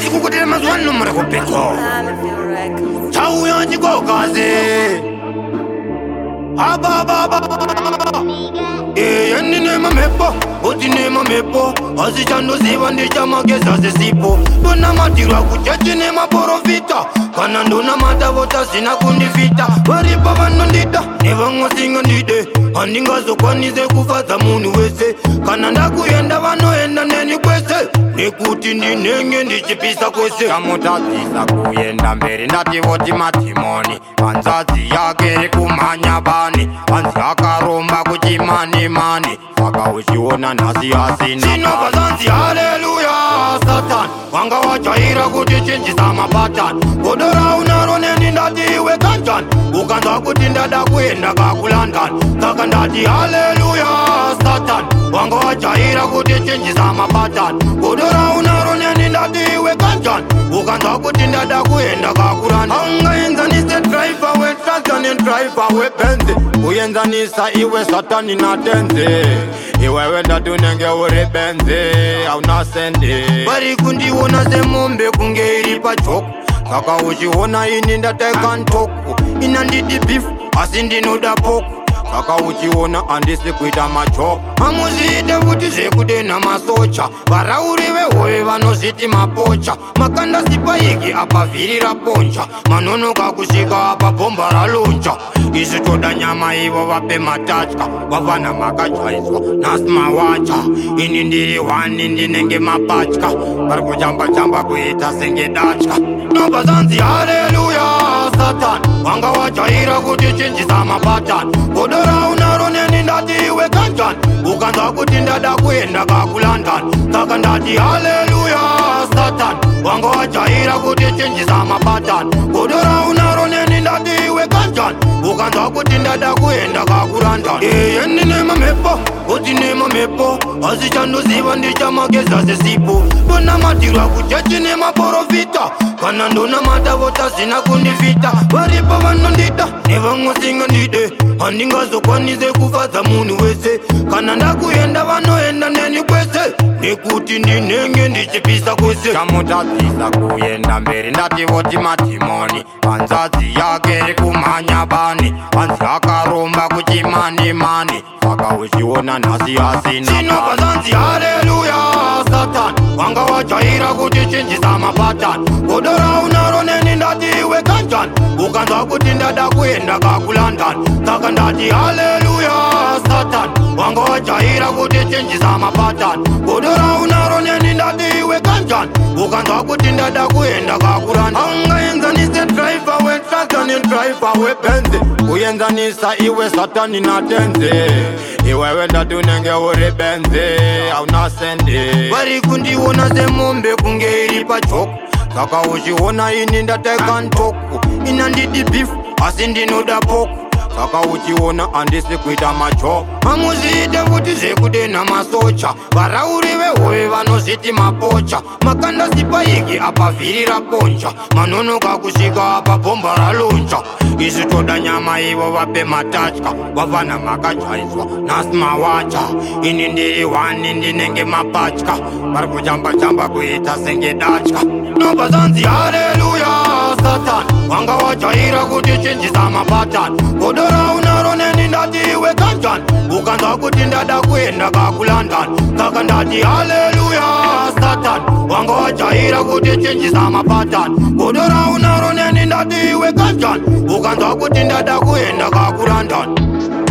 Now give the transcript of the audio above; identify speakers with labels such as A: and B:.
A: Ati kukutele mazuwa numre kupeko Chau yanchi kokaze Ababa Yeni nema mepo Oti nema mepo Asi chando ziva ndi chama kesa se sipo Dona matirwa kuchechi nema porofita Kana ndona matavota sina kundifita Varipa vanondita Neva ngosinga ndide Andingazo kwanize kufata munu wese Kana ndakuyenda vanoenda neni kwese Nekuti ndinenge ndichipisa kwese
B: Kamutadzisa kuyenda mberi ndativoti matimoni Panzadzi yake kumanya bani Panzi akaromba kuchimani mani Saka uchiona nasi asina
A: Sinova zanzi haleluya Satan Wanga wachaira kuti chinjisa mapatan Kodora unaro neni ndati iwe kanjan Ukanza kuti ndada kuenda kakulandan Saka ndati haleluya Satan Wanga wachaira kuti chinjisa mapatan Kodora unaro neni ndati iwe kanjan Ukanza kuti ndada kuenda kakulandan Anga enzanise driver we Satan and driver we benzi Uyenzanisa iwe Satan inatenzi Iwewe ndatunenge uri benzi Aunasendi Bari kundiona se mombe kunge iri pachoko Kaka uchiona ini ndateka ntoko Ina ndidi beef asi ndinoda poko Kaka uchiona andisi kuita machoko Amuzide kuti zekudena masocha Varauriwe howe vanositi mapocha Makanda sipaiki apa virira poncha Manonoka kusika apa bomba raloncha Isi toda nyama ivo vape matachka Vavana makachaiswa nasma wacha Ini ndiri wani ndinenge mapachka Vari kuchamba kuita senge dachka Nova zanzi haleluya Satan Wanga wachaira kuti chinjisa mapatan Kodora unaro neni ndati iwe kanjan Ukanza kuti ndada kuenda kakulandan Saka ndati haleluya Satan Wanga wachaira kuti chinjisa mapatan Kodora unaro neni ndati iwe kanjan Ukanza kuti ndada kuenda kakulandan Yeni nema mepo Oti nema mepo Asi chando ziva ndi chama kesa se sipo Dona matirwa kuchechi nema porofita Kana ndona matavota sina kundifita Varipa vanondita Neva ngosinga ndide Andingazo kwanize kufata munu wese Kana ndakuyenda vanoenda neni kwese Nekuti ndinenge ndichipisa kwese
B: Kamutadzisa kuyenda mberi ndativoti matimoni Panzadzi yake kumanya bani Panzi akaromba kuchimani mani Saka uchiona nasi asina
A: Sinova zanzi haleluya Satan Wanga wachaira kuti chinjisa mapatan Kodora unaro neni ndati iwe kanjan Ukanza kuti ndada kuenda kakulandan Saka ndati haleluya Satan Wanga wachaira kuti chinjisa mapatan Kodora unaro neni ndati iwe kanjan Ukanza kuti ndada kuenda kakulandan Anga enzanise driver we Satan and driver we benzi Uyenzanisa iwe Satan inatenzi Iwewe ndatunenge uri benzi Aunasendi Vari kundiona se mombe kunge iri pachoko Saka uchiona ini ndateka ntoko Ina ndidi beef asi ndinoda poko Saka uchiona andisi kuita macho Amuzide kuti zekudena masocha Varauriwe howe vanositi mapocha Makanda sipaiki apa virira poncha Manonoka kusika apa bomba raloncha Isi toda nyama ivo vape matachka Vavana makachaiswa nasma wacha Ini ndiri wani ndinenge mapachka Vari kuchamba kuita senge dachka Nova zanzi haleluya Satan Wanga wachaira kuti chinjisa mapatan Kodora unaro neni ndati iwe kanjan Ukanza kuti ndada kuenda kakulandan Saka ndati haleluya Satan Wanga wachaira kuti chinjisa mapatan Kodora unaro neni ndati iwe kanjan Ukanza kuti ndada kuenda kakulandan